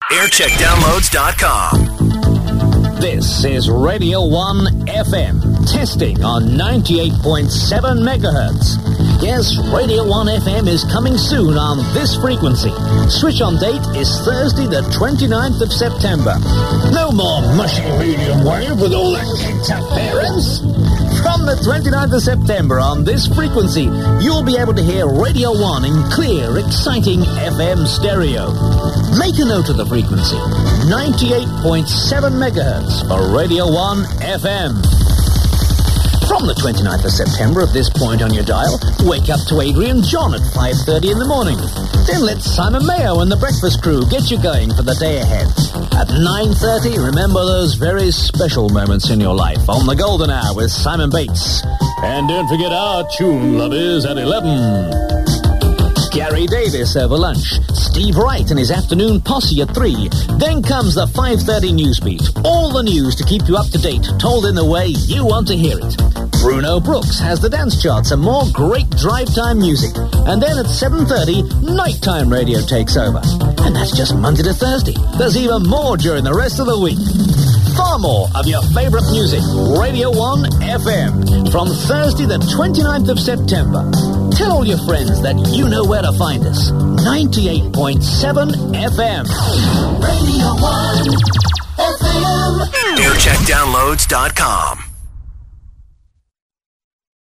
Aircheckdownloads.com. This is Radio 1 FM, testing on 98.7 megahertz. Yes, Radio 1 FM is coming soon on this frequency. Switch on date is Thursday the 29th of September. No more mushy medium wave with all that interference. From the 29th of September on this frequency, you'll be able to hear Radio 1 in clear, exciting FM stereo. Make a note of the frequency, 98.7 megahertz for Radio 1 FM. From the 29th of September at this point on your dial, wake up to Adrian John at 5:30 in the morning. Then let Simon Mayo and the Breakfast Crew get you going for the day ahead. At 9:30, remember those very special moments in your life on the Golden Hour with Simon Bates. And don't forget our tune lovers at 11. Gary Davis over lunch. Steve Wright and his afternoon posse at 3. Then comes the 5:30 Newsbeat. All the news to keep you up to date, told in the way you want to hear it. Bruno Brooks has the dance charts and more great drive time music. And then at 7:30, nighttime radio takes over. And that's just Monday to Thursday. There's even more during the rest of the week. Far more of your favorite music. Radio 1 FM. From Thursday the 29th of September. Tell all your friends that you know where to find us. 98.7 FM. Radio 1 FM. Aircheckdownloads.com.